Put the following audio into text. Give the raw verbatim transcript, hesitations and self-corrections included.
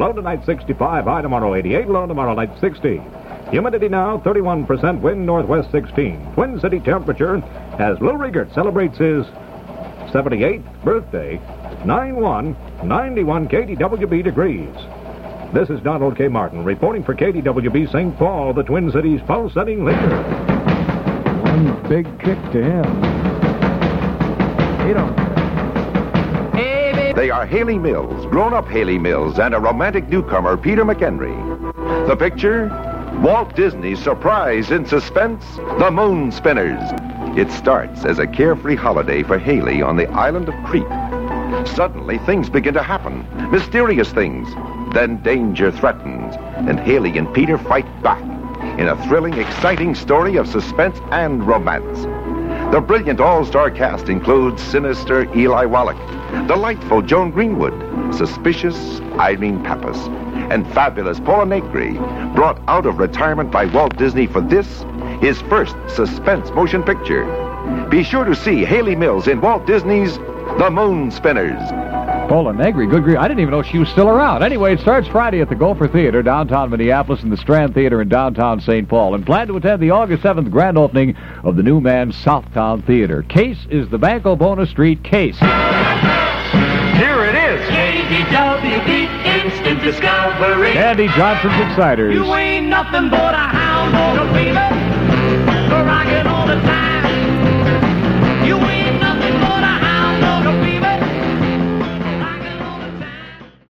Low tonight sixty-five, high tomorrow eighty-eight, low tomorrow night sixty. Humidity now thirty-one percent, wind northwest sixteen. Twin City temperature as Lou Riegert celebrates his seventy-eighth birthday. nine one, ninety-one K D W B degrees. This is Donald K. Martin reporting for K D W B Saint Paul, the Twin Cities pulsating leader. One big kick to him. He don't care. They are Haley Mills, grown-up Haley Mills, and a romantic newcomer, Peter McHenry. The picture? Walt Disney's surprise in suspense, The Moon Spinners. It starts as a carefree holiday for Haley on the island of Crete. Suddenly, things begin to happen, mysterious things. Then danger threatens, and Haley and Peter fight back in a thrilling, exciting story of suspense and romance. The brilliant all-star cast includes sinister Eli Wallach, delightful Joan Greenwood, suspicious Irene Pappas, and fabulous Paula Negri, brought out of retirement by Walt Disney for this, his first suspense motion picture. Be sure to see Haley Mills in Walt Disney's The Moon Spinners. Paula Negri, good grief. I didn't even know she was still around. Anyway, it starts Friday at the Gopher Theater, downtown Minneapolis, and the Strand Theater in downtown Saint Paul. And plan to attend the August seventh grand opening of the new Man's Southtown Theater. Case is the Banco Bona Street Case. Here it is. K D W B Instant Discovery. Andy Johnson's Exciters. You ain't nothing but a hound dog, baby. Rockin' all the time. You ain't nothing but a